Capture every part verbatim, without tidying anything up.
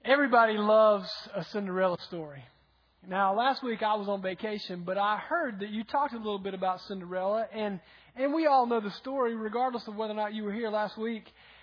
Everybody loves a Cinderella story. Now, last week I was on vacation, but I heard that you talked a little bit about Cinderella, and, and we all know the story, regardless of whether or not you were here last week.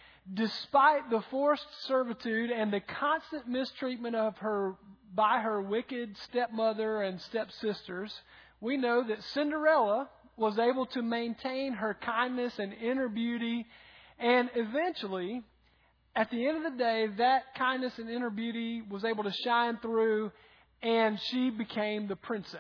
Despite the forced servitude and the constant mistreatment of her by her wicked stepmother and stepsisters, we know that Cinderella was able to maintain her kindness and inner beauty, and eventually, at the end of the day, that kindness and inner beauty was able to shine through, and she became the princess.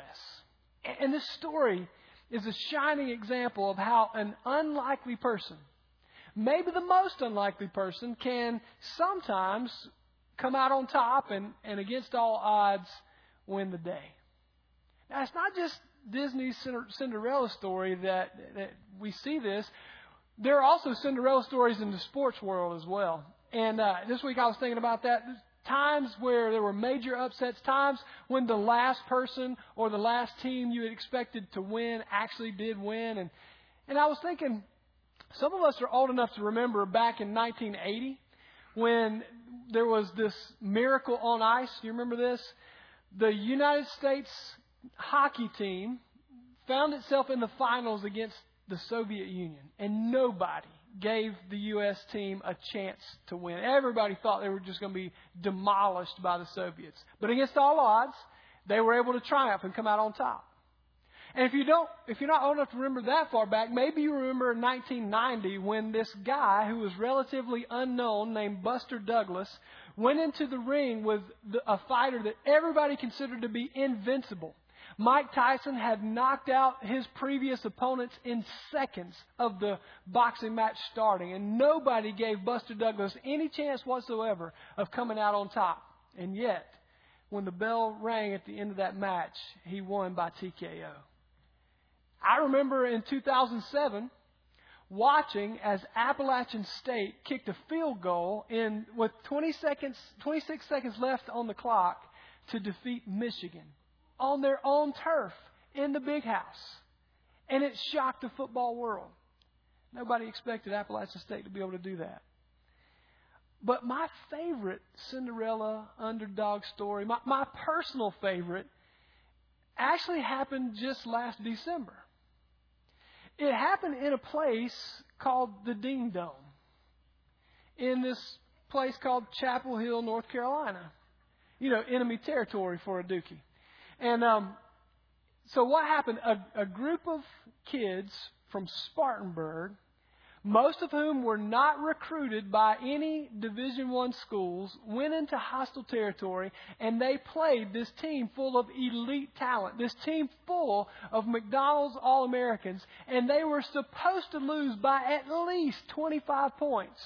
And this story is a shining example of how an unlikely person, maybe the most unlikely person, can sometimes come out on top and, and against all odds win the day. Now, it's not just Disney's Cinderella story that, that we see this. There are also Cinderella stories in the sports world as well. And uh, this week I was thinking about that. Times where there were major upsets, times when the last person or the last team you had expected to win actually did win. And, and I was thinking, some of us are old enough to remember back in nineteen eighty when there was this miracle on ice. Do you remember this? The United States hockey team found itself in the finals against the Soviet Union, and nobody gave the U S team a chance to win. Everybody thought they were just going to be demolished by the Soviets. But against all odds, they were able to triumph and come out on top. And if you don't, if you're not old enough to remember that far back, maybe you remember nineteen ninety when this guy who was relatively unknown named Buster Douglas went into the ring with a fighter that everybody considered to be invincible. Mike Tyson had knocked out his previous opponents in seconds of the boxing match starting, and nobody gave Buster Douglas any chance whatsoever of coming out on top. And yet, when the bell rang at the end of that match, he won by T K O. I remember in two thousand seven watching as Appalachian State kicked a field goal in with twenty seconds, twenty-six seconds left on the clock to defeat Michigan on their own turf in the Big House. And it shocked the football world. Nobody expected Appalachian State to be able to do that. But my favorite Cinderella underdog story, my, my personal favorite, actually happened just last December. It happened in a place called the Ding Dome, in this place called Chapel Hill, North Carolina. You know, enemy territory for a dookie. And um, so what happened, a, a group of kids from Spartanburg, most of whom were not recruited by any Division One schools, went into hostile territory, and they played this team full of elite talent, this team full of McDonald's All-Americans, and they were supposed to lose by at least twenty-five points.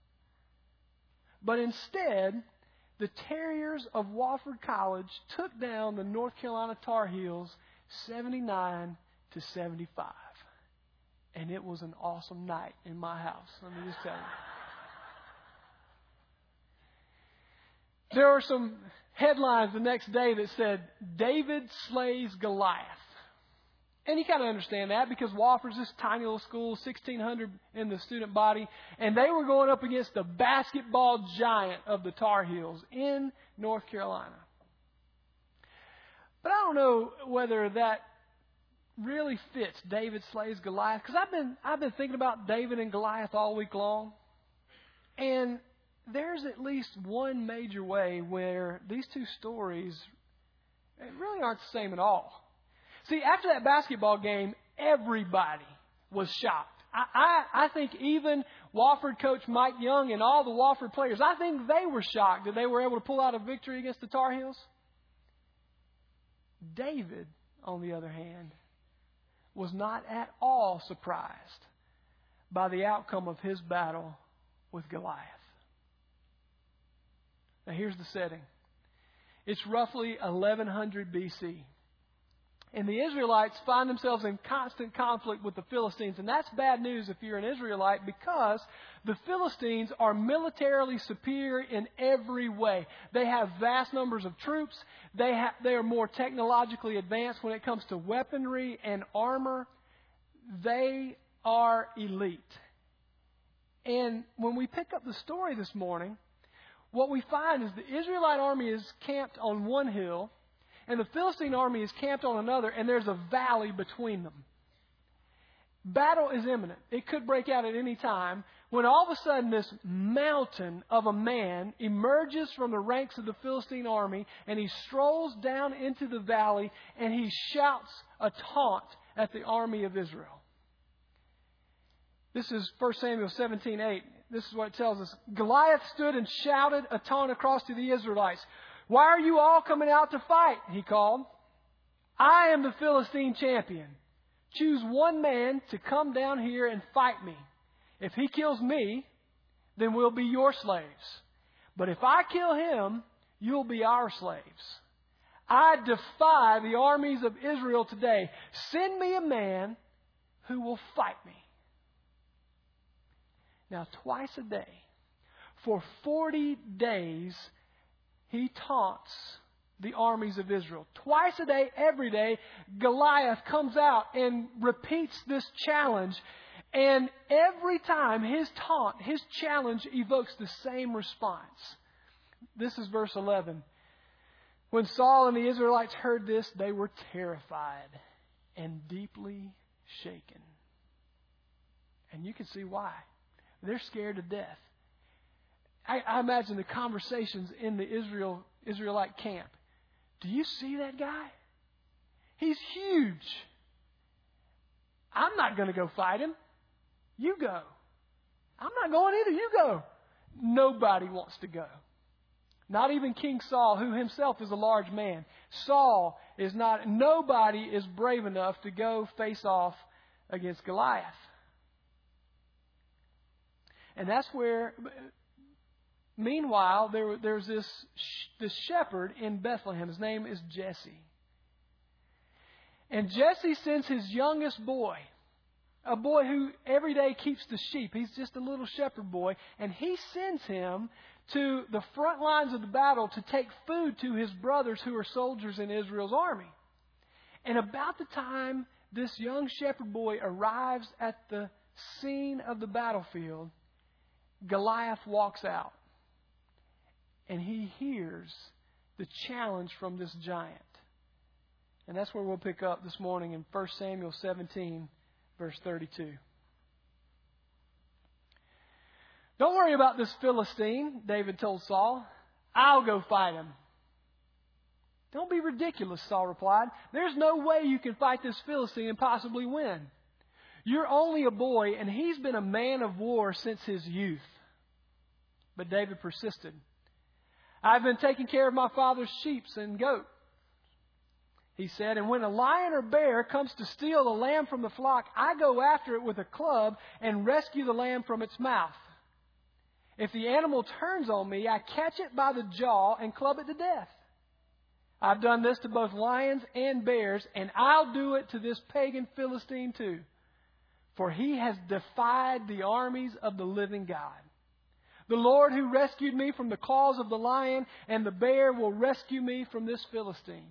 But instead, the Terriers of Wofford College took down the North Carolina Tar Heels seventy-nine to seventy-five. And it was an awesome night in my house, let me just tell you. There were some headlines the next day that said, David slays Goliath. And you kind of understand that because Wofford's this tiny little school, sixteen hundred in the student body, and they were going up against the basketball giant of the Tar Heels in North Carolina. But I don't know whether that really fits David slays Goliath, because I've been I've been thinking about David and Goliath all week long, and there's at least one major way where these two stories really aren't the same at all. See, after that basketball game, everybody was shocked. I, I, I think even Wofford coach Mike Young and all the Wofford players, I think they were shocked that they were able to pull out a victory against the Tar Heels. David, on the other hand, was not at all surprised by the outcome of his battle with Goliath. Now here's the setting. It's roughly eleven hundred B C And the Israelites find themselves in constant conflict with the Philistines. And that's bad news if you're an Israelite, because the Philistines are militarily superior in every way. They have vast numbers of troops. They, ha- they are more technologically advanced when it comes to weaponry and armor. They are elite. And when we pick up the story this morning, what we find is the Israelite army is camped on one hill, and the Philistine army is camped on another, and there's a valley between them. Battle is imminent. It could break out at any time, when all of a sudden this mountain of a man emerges from the ranks of the Philistine army, and he strolls down into the valley, and he shouts a taunt at the army of Israel. This is First Samuel seventeen eight. This is what it tells us. Goliath stood and shouted a taunt across to the Israelites. "Why are you all coming out to fight?" he called. "I am the Philistine champion. Choose one man to come down here and fight me. If he kills me, then we'll be your slaves. But if I kill him, you'll be our slaves. I defy the armies of Israel today. Send me a man who will fight me." Now, twice a day, for forty days, he taunts the armies of Israel. Twice a day, every day, Goliath comes out and repeats this challenge. And every time his taunt, his challenge evokes the same response. This is verse eleven. When Saul and the Israelites heard this, they were terrified and deeply shaken. And you can see why. They're scared to death. I, I imagine the conversations in the Israel Israelite camp. Do you see that guy? He's huge. I'm not going to go fight him. You go. I'm not going either. You go. Nobody wants to go. Not even King Saul, who himself is a large man. Saul is not, nobody is brave enough to go face off against Goliath. And that's where, meanwhile, there, there's this, this shepherd in Bethlehem. His name is Jesse. And Jesse sends his youngest boy, a boy who every day keeps the sheep. He's just a little shepherd boy. And he sends him to the front lines of the battle to take food to his brothers who are soldiers in Israel's army. And about the time this young shepherd boy arrives at the scene of the battlefield, Goliath walks out. And he hears the challenge from this giant. And that's where we'll pick up this morning in First Samuel seventeen, verse thirty-two. "Don't worry about this Philistine," David told Saul. "I'll go fight him." "Don't be ridiculous," Saul replied. "There's no way you can fight this Philistine and possibly win. You're only a boy, and he's been a man of war since his youth." But David persisted. "I've been taking care of my father's sheep and goats," he said, "and when a lion or bear comes to steal a lamb from the flock, I go after it with a club and rescue the lamb from its mouth. If the animal turns on me, I catch it by the jaw and club it to death. I've done this to both lions and bears, and I'll do it to this pagan Philistine too. For he has defied the armies of the living God. The Lord who rescued me from the claws of the lion and the bear will rescue me from this Philistine."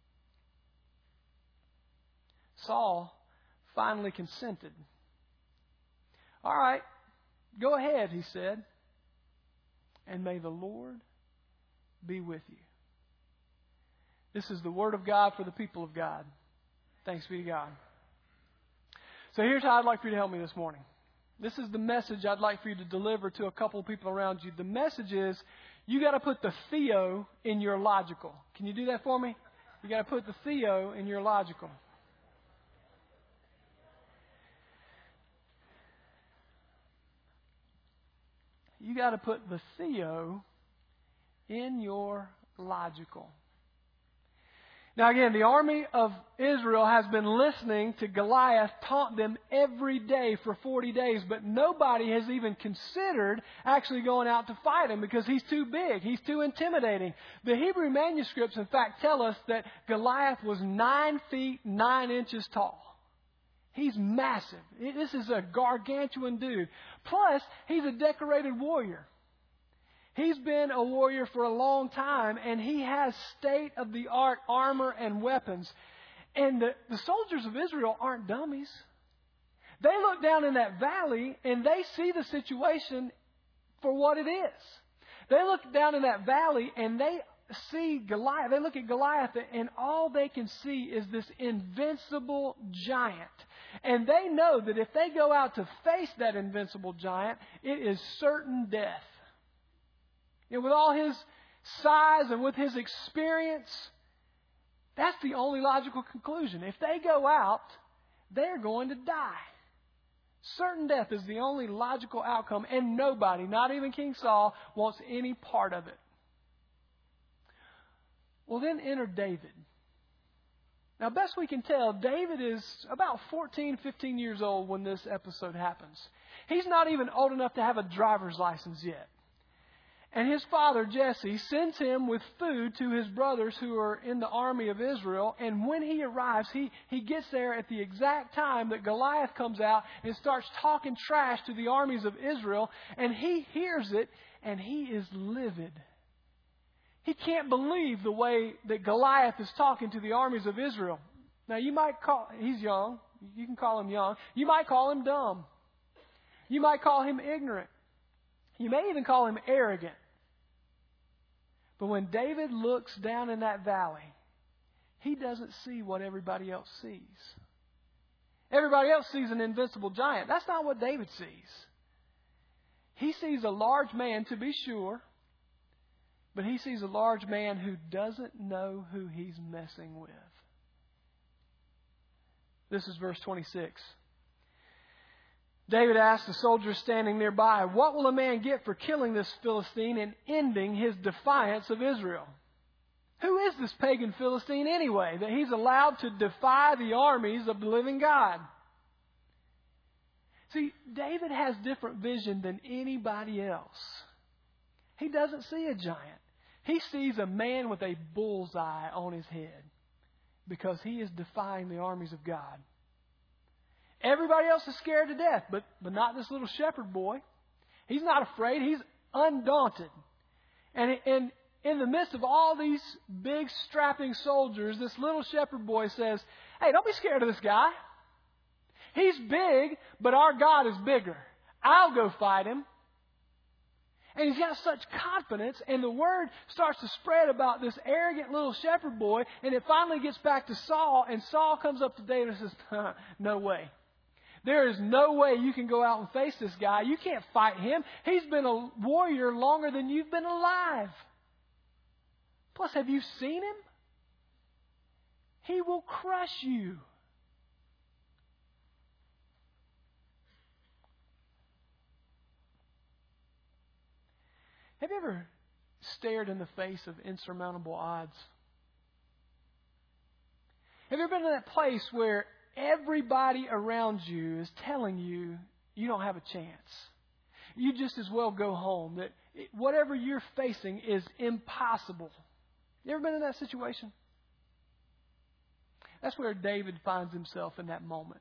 Saul finally consented. "All right, go ahead," he said. "And may the Lord be with you." This is the word of God for the people of God. Thanks be to God. So here's how I'd like for you to help me this morning. This is the message I'd like for you to deliver to a couple of people around you. The message is, you got to put the theo in your logical. Can you do that for me? You got to put the theo in your logical. You got to put the theo in your logical. Now again, the army of Israel has been listening to Goliath taunt them every day for forty days, but nobody has even considered actually going out to fight him because he's too big, he's too intimidating. The Hebrew manuscripts, in fact, tell us that Goliath was nine feet, nine inches tall. He's massive. This is a gargantuan dude. Plus, he's a decorated warrior. He's been a warrior for a long time, and he has state-of-the-art armor and weapons. And the, the soldiers of Israel aren't dummies. They look down in that valley, and they see the situation for what it is. They look down in that valley and they see Goliath. They look at Goliath and all they can see is this invincible giant. And they know that if they go out to face that invincible giant, it is certain death. And with all his size and with his experience, that's the only logical conclusion. If they go out, they're going to die. Certain death is the only logical outcome, and nobody, not even King Saul, wants any part of it. Well, then enter David. Now, best we can tell, David is about fourteen, fifteen years old when this episode happens. He's not even old enough to have a driver's license yet. And his father, Jesse, sends him with food to his brothers who are in the army of Israel. And when he arrives, he, he gets there at the exact time that Goliath comes out and starts talking trash to the armies of Israel. And he hears it, and he is livid. He can't believe the way that Goliath is talking to the armies of Israel. Now, you might call, he's young. You can call him young. You might call him dumb. You might call him ignorant. You may even call him arrogant. But when David looks down in that valley, he doesn't see what everybody else sees. Everybody else sees an invincible giant. That's not what David sees. He sees a large man, to be sure, but he sees a large man who doesn't know who he's messing with. This is verse twenty-six. David asked the soldiers standing nearby, "What will a man get for killing this Philistine and ending his defiance of Israel?" Who is this pagan Philistine anyway, that he's allowed to defy the armies of the living God? See, David has different vision than anybody else. He doesn't see a giant. He sees a man with a bullseye on his head because he is defying the armies of God. Everybody else is scared to death, but, but not this little shepherd boy. He's not afraid. He's undaunted. And, and in the midst of all these big strapping soldiers, this little shepherd boy says, "Hey, don't be scared of this guy. He's big, but our God is bigger. I'll go fight him." And he's got such confidence, and the word starts to spread about this arrogant little shepherd boy, and it finally gets back to Saul, and Saul comes up to David and says, "No way. There is no way you can go out and face this guy. You can't fight him. He's been a warrior longer than you've been alive. Plus, have you seen him? He will crush you." Have you ever stared in the face of insurmountable odds? Have you ever been in that place where everybody around you is telling you you don't have a chance? You just as well go home. That whatever you're facing is impossible. You ever been in that situation? That's where David finds himself in that moment.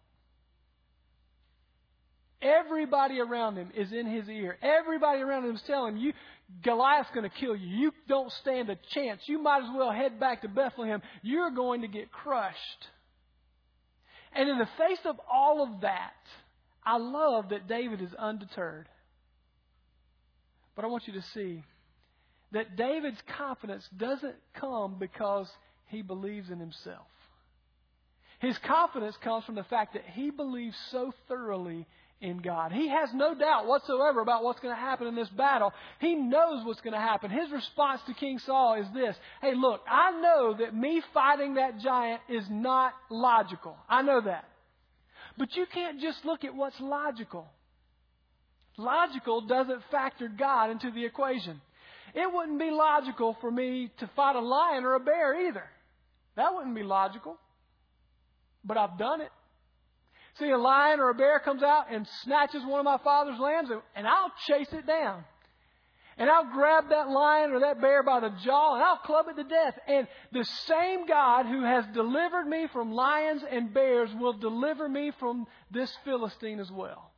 Everybody around him is in his ear. Everybody around him is telling him, "You, Goliath's going to kill you. You don't stand a chance. You might as well head back to Bethlehem. You're going to get crushed." And in the face of all of that, I love that David is undeterred. But I want you to see that David's confidence doesn't come because he believes in himself. His confidence comes from the fact that he believes so thoroughly in God. He has no doubt whatsoever about what's going to happen in this battle. He knows what's going to happen. His response to King Saul is this: "Hey, look, I know that me fighting that giant is not logical. I know that. But you can't just look at what's logical. Logical doesn't factor God into the equation. It wouldn't be logical for me to fight a lion or a bear either. That wouldn't be logical. But I've done it. See, a lion or a bear comes out and snatches one of my father's lambs, and I'll chase it down. And I'll grab that lion or that bear by the jaw, and I'll club it to death. And the same God who has delivered me from lions and bears will deliver me from this Philistine as well."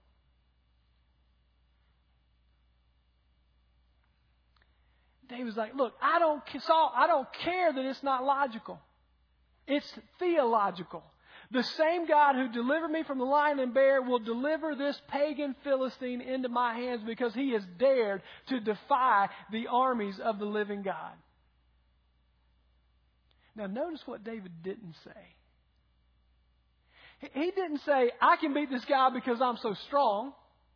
David's like, "Look, I don't, Saul, I don't care that it's not logical. It's theological. The same God who delivered me from the lion and bear will deliver this pagan Philistine into my hands because he has dared to defy the armies of the living God. Now notice what David didn't say. He didn't say, I can beat this guy because I'm so strong.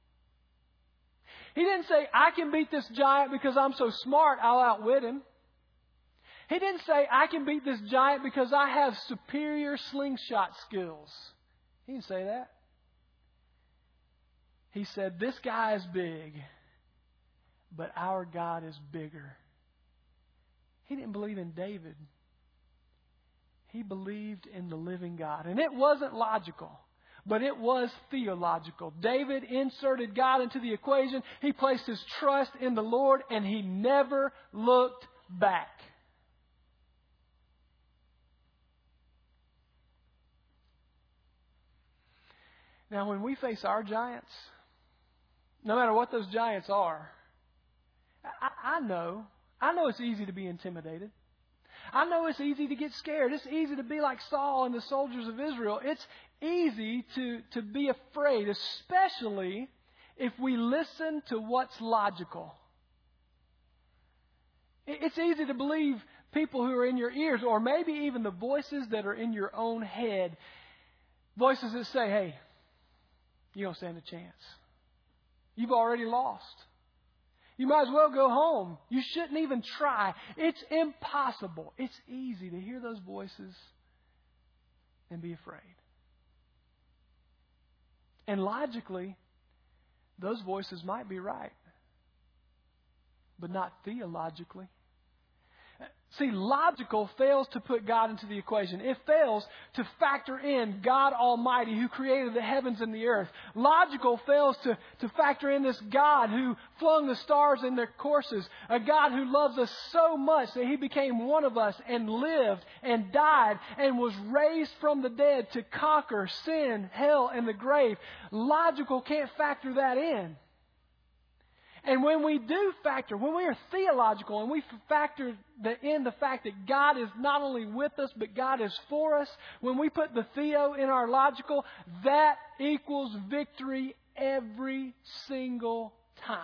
He didn't say, I can beat this giant because I'm so smart, I'll outwit him. He didn't say, I can beat this giant because I have superior slingshot skills. He didn't say that. He said, this guy is big, but our God is bigger. He didn't believe in David. He believed in the living God. And it wasn't logical, but it was theological. David inserted God into the equation. He placed his trust in the Lord, and he never looked back. Now, when we face our giants, no matter what those giants are, I, I know, I know it's easy to be intimidated. I know it's easy to get scared. It's easy to be like Saul and the soldiers of Israel. It's easy to, to be afraid, especially if we listen to what's logical. It's easy to believe people who are in your ears, or maybe even the voices that are in your own head. Voices that say, hey, you don't stand a chance. You've already lost. You might as well go home. You shouldn't even try. It's impossible. It's easy to hear those voices and be afraid. And logically, those voices might be right, but not theologically. See, logical fails to put God into the equation. It fails to factor in God Almighty who created the heavens and the earth. Logical fails to, to factor in this God who flung the stars in their courses. A God who loves us so much that He became one of us and lived and died and was raised from the dead to conquer sin, hell, and the grave. Logical can't factor that in. And when we do factor, when we are theological and we factor the, in the fact that God is not only with us, but God is for us, when we put the theo in our logical, that equals victory every single time.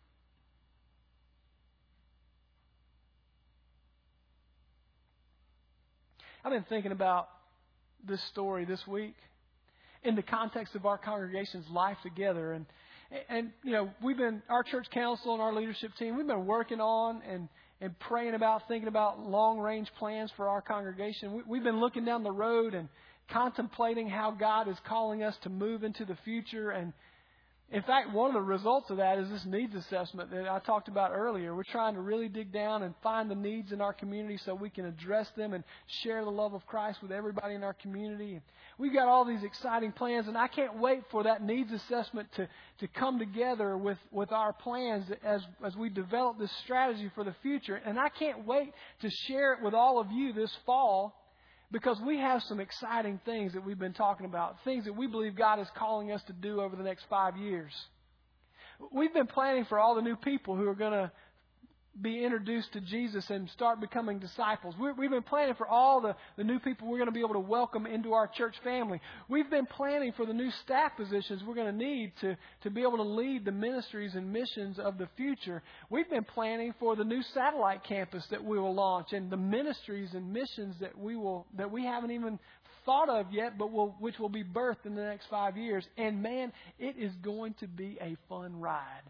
I've been thinking about this story this week in the context of our congregation's life together. And And, you know, we've been, our church council and our leadership team, we've been working on and, and praying about, thinking about long-range plans for our congregation. We, we've been looking down the road and contemplating how God is calling us to move into the future. And, in fact, one of the results of that is this needs assessment that I talked about earlier. We're trying to really dig down and find the needs in our community so we can address them and share the love of Christ with everybody in our community. We've got all these exciting plans, and I can't wait for that needs assessment to, to come together with, with our plans as, as we develop this strategy for the future. And I can't wait to share it with all of you this fall, because we have some exciting things that we've been talking about, things that we believe God is calling us to do over the next five years. We've been planning for all the new people who are going to be introduced to Jesus and start becoming disciples. We're, we've been planning for all the, the new people we're going to be able to welcome into our church family. We've been planning for the new staff positions we're going to need to, to be able to lead the ministries and missions of the future. We've been planning for the new satellite campus that we will launch and the ministries and missions that we will that we haven't even thought of yet, but will, which will be birthed in the next five years. And man, it is going to be a fun ride.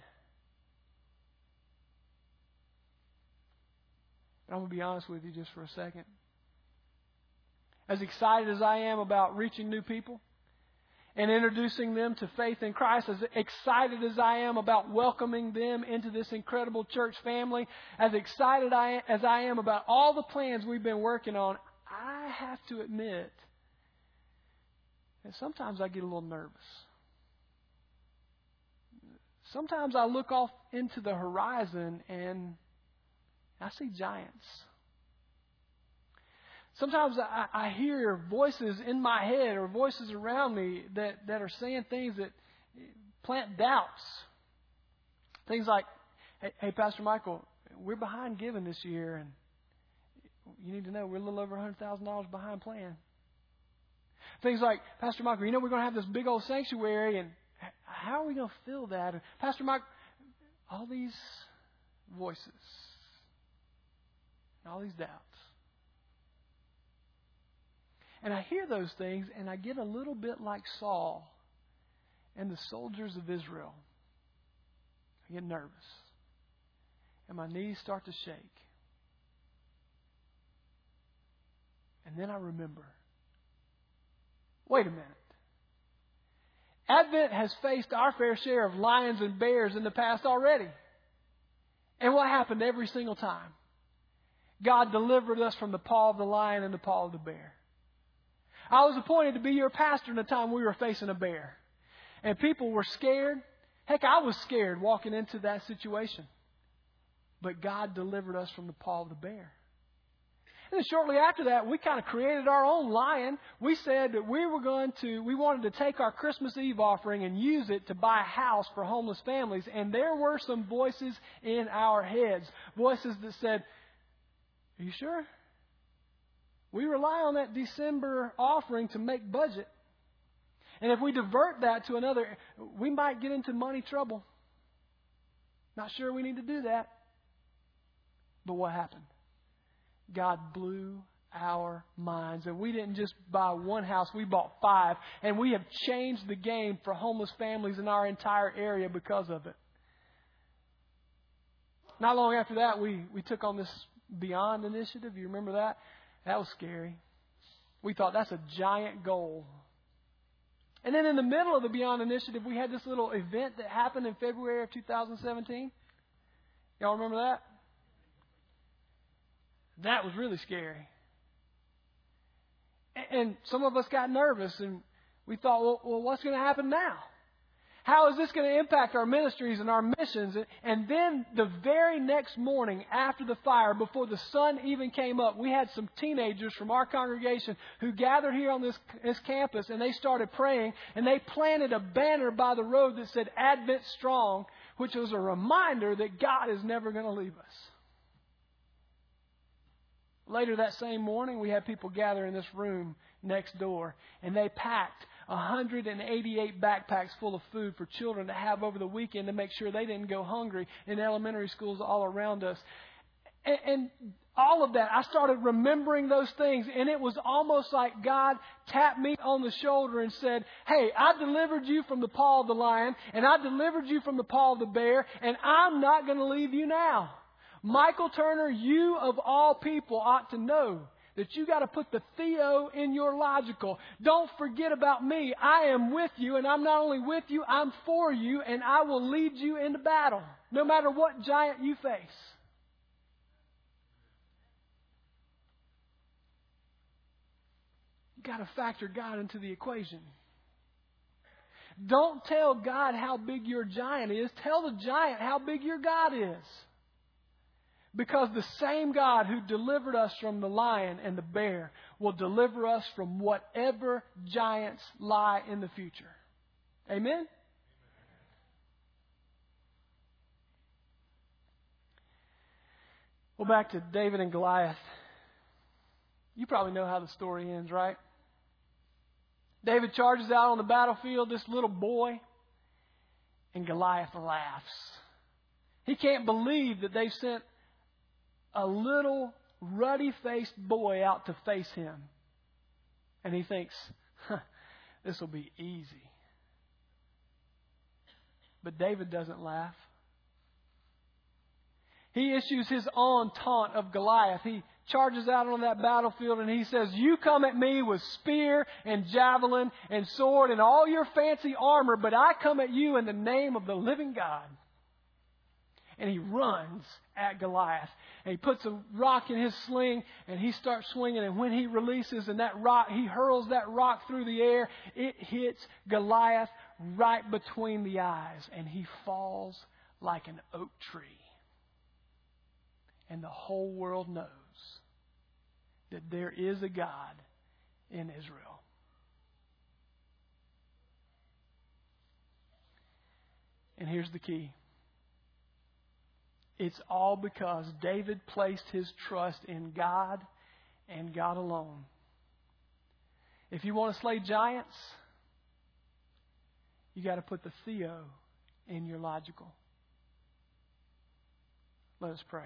I'm going to be honest with you just for a second. As excited as I am about reaching new people and introducing them to faith in Christ, as excited as I am about welcoming them into this incredible church family, as excited I, as I am about all the plans we've been working on, I have to admit that sometimes I get a little nervous. Sometimes I look off into the horizon and I see giants. Sometimes I, I hear voices in my head or voices around me that, that are saying things that plant doubts. Things like, hey, hey, Pastor Michael, we're behind giving this year, and you need to know we're a little over one hundred thousand dollars behind plan. Things like, Pastor Michael, you know we're going to have this big old sanctuary, and how are we going to fill that? And Pastor Mike, all these voices, all these doubts. And I hear those things, and I get a little bit like Saul and the soldiers of Israel. I get nervous. And my knees start to shake. And then I remember, wait a minute. Advent has faced our fair share of lions and bears in the past already. And what happened every single time? God delivered us from the paw of the lion and the paw of the bear. I was appointed to be your pastor in the time we were facing a bear. And people were scared. Heck, I was scared walking into that situation. But God delivered us from the paw of the bear. And then shortly after that, we kind of created our own lion. We said that we were going to, we wanted to take our Christmas Eve offering and use it to buy a house for homeless families. And there were some voices in our heads. Voices that said, are you sure? We rely on that December offering to make budget. And if we divert that to another, we might get into money trouble. Not sure we need to do that. But what happened? God blew our minds. And we didn't just buy one house, we bought five. And we have changed the game for homeless families in our entire area because of it. Not long after that, we, we took on this Beyond initiative. You remember that? That was scary. We thought that's a giant goal. And then in the middle of the Beyond initiative, we had this little event that happened in February of two thousand seventeen. Y'all remember that? That was really scary. And some of us got nervous and we thought, well, well what's going to happen now? How is this going to impact our ministries and our missions? And then the very next morning after the fire, before the sun even came up, we had some teenagers from our congregation who gathered here on this, this campus, and they started praying, and they planted a banner by the road that said Advent Strong, which was a reminder that God is never going to leave us. Later that same morning, we had people gather in this room next door, and they packed one hundred eighty-eight backpacks full of food for children to have over the weekend to make sure they didn't go hungry in elementary schools all around us. And, and all of that, I started remembering those things, and it was almost like God tapped me on the shoulder and said, hey, I delivered you from the paw of the lion, and I delivered you from the paw of the bear, and I'm not going to leave you now. Michael Turner, you of all people ought to know that you got to put the Theo in your logical. Don't forget about me. I am with you, and I'm not only with you, I'm for you, and I will lead you into battle, no matter what giant you face. You got to factor God into the equation. Don't tell God how big your giant is. Tell the giant how big your God is. Because the same God who delivered us from the lion and the bear will deliver us from whatever giants lie in the future. Amen? Well, back to David and Goliath. You probably know how the story ends, right? David charges out on the battlefield, this little boy, and Goliath laughs. He can't believe that they've sent a little ruddy-faced boy out to face him. And he thinks, huh, this will be easy. But David doesn't laugh. He issues his own taunt of Goliath. He charges out on that battlefield and he says, you come at me with spear and javelin and sword and all your fancy armor, but I come at you in the name of the living God. And he runs at Goliath. And he puts a rock in his sling and he starts swinging. And when he releases and that rock, he hurls that rock through the air, it hits Goliath right between the eyes. And he falls like an oak tree. And the whole world knows that there is a God in Israel. And here's the key. It's all because David placed his trust in God and God alone. If you want to slay giants, you got to put the theo in your logical. Let us pray.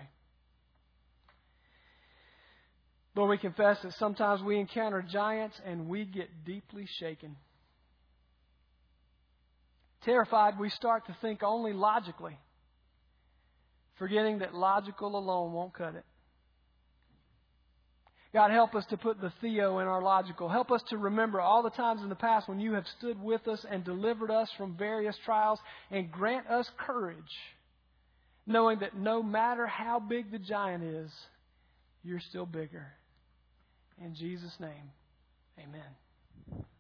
Lord, we confess that sometimes we encounter giants and we get deeply shaken. Terrified, we start to think only logically, forgetting that logical alone won't cut it. God, help us to put the theo in our logical. Help us to remember all the times in the past when you have stood with us and delivered us from various trials, and grant us courage, knowing that no matter how big the giant is, you're still bigger. In Jesus' name, amen.